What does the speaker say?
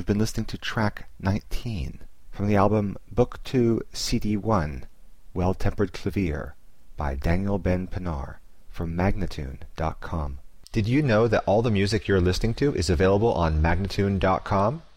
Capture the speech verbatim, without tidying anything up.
You've been listening to track nineteen from the album Book two, C D one, Well-Tempered Clavier by Daniel Ben Pinar from Magnatune dot com. Did you know that all the music you're listening to is available on Magnatune dot com?